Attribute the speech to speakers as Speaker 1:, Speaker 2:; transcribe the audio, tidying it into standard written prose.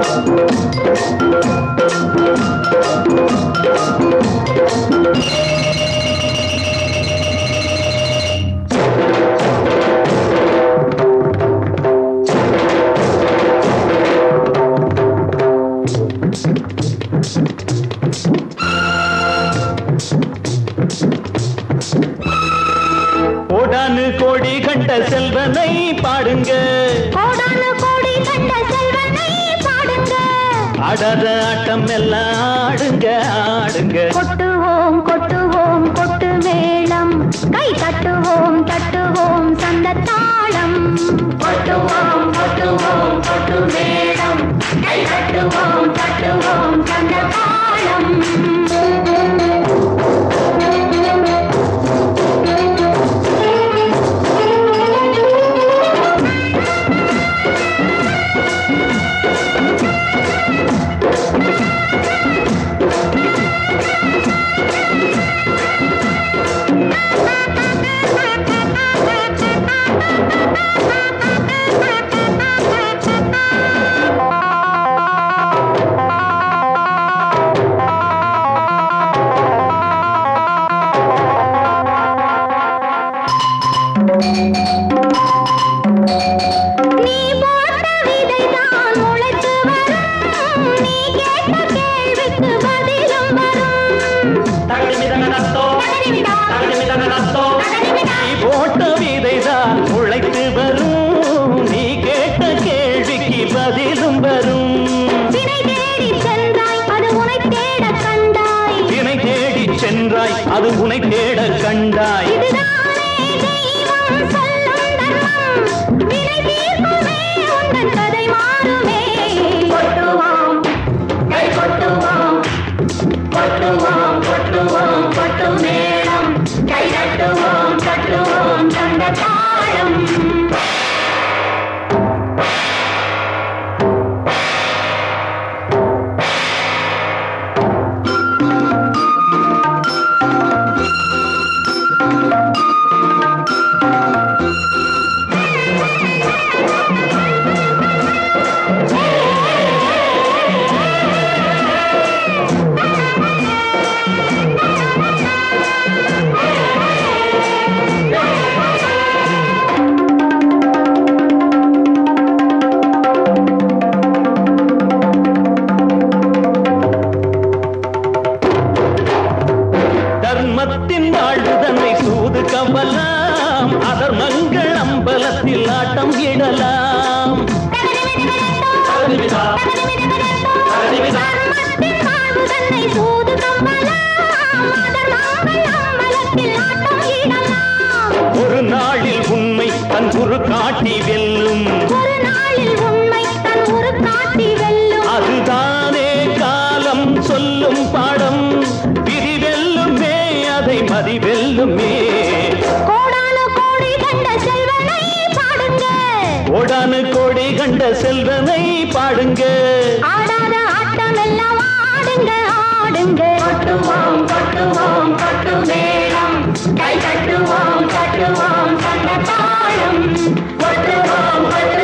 Speaker 1: கோடானு கோடி கண்ட செல்வனை பாடுங்க,
Speaker 2: கோடானு கோடி கண்ட செல்வனை பாடுங்க.
Speaker 1: ஆடாத ஆட்டம் எல்லாம் ஆடுங்க ஆடுங்க.
Speaker 2: கொட்டுவோம் கொட்டுவோம் கொட்டு மேளம், கை தட்டுவோம் தட்டுவோம் சந்த தாளம். கொட்டுவோம் கொட்டுவோம் கொட்டு மேளம், கை தட்டுவோம் தட்டுவோம் சந்த தாளம்.
Speaker 1: அது உனை தேட கண்டாய்.
Speaker 2: கொட்டுவோம் கை கொட்டுவோம் கொட்டுவோம் கொட்டுவோம் கொட்டு மேளம், கை தட்டுவோம் தட்டுவோம் தந்த தாளம்.
Speaker 1: தர்மத்தின் வாழ்வுதனை சூது கவலாம், அதர்மங்கள் அம்பலத்தில் ஆட்டம் இடலாம். ஒரு நாளில் உண்மை தன் குரு காட்டி வெல்லும், அதுதானே காலம் சொல்லும் பாடம். விதி வெல்லுமே அதை மதி வெல்லுமே.
Speaker 2: கோடானு கோடி கண்ட செல்வனை பாடுங்க,
Speaker 1: கோடானு கோடி கண்ட செல்வனை பாடுங்க.
Speaker 2: ஆடாத ஆட்டம் எல்லாம் ஆடுங்க ஆடுங்க. கொட்டுவோம் கொட்டுவோம் கொட்டு மேளம், கை தட்டுவோம் தட்டுவோம் சந்த தாளம். கொட்டுவோம் கொட்டு